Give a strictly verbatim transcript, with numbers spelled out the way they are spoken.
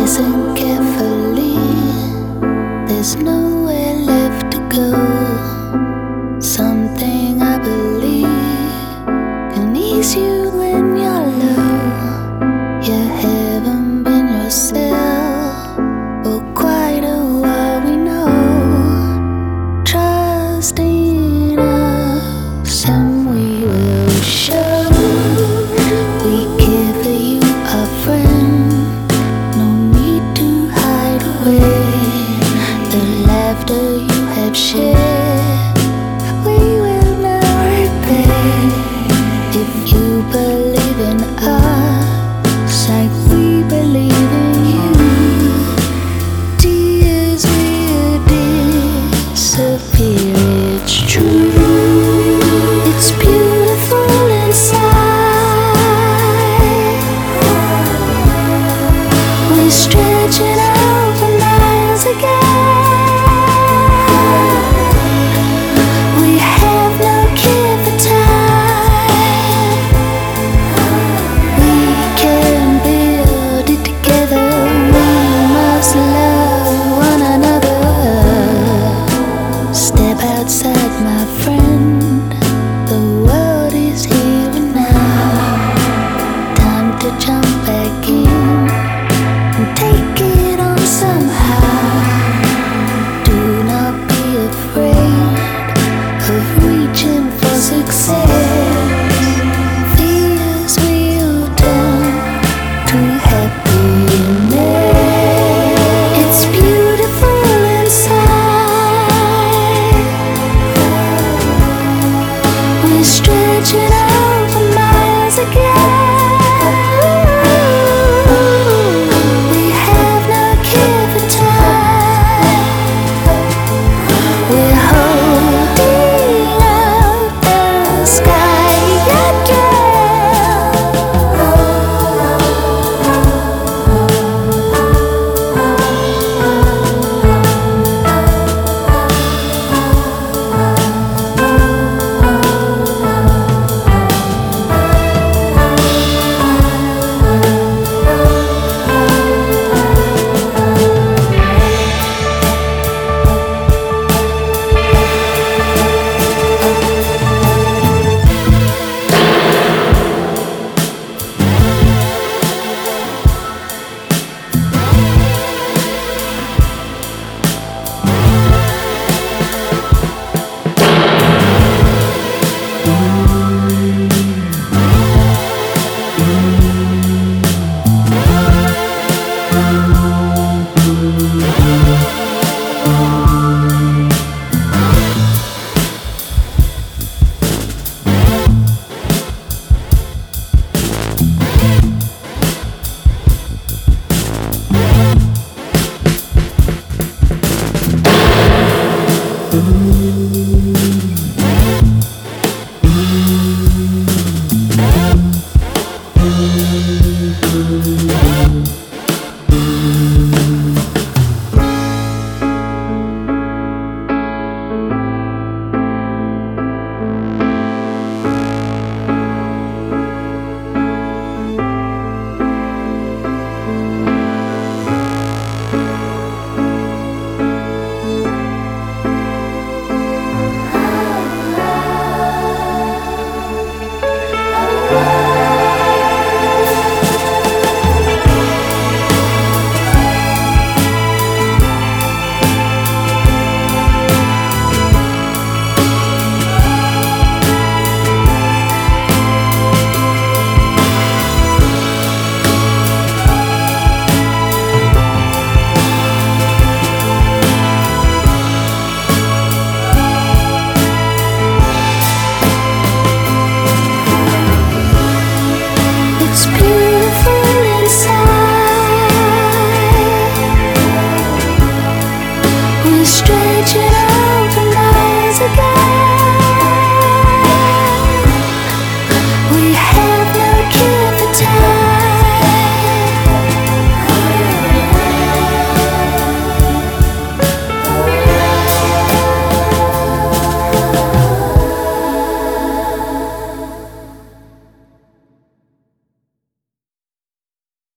listen carefully. There's nowhere left to go. Something I believe can ease you when you're low. You haven't been yourself for quite a while, we know. Trust in us and we will show. We care for you, our friend. No need to hide away. The laughter you have shared, we will now repay. If you believe in us like we believe in you, tears will disappear. It's true. It's beautiful inside. We stretch it out for miles again.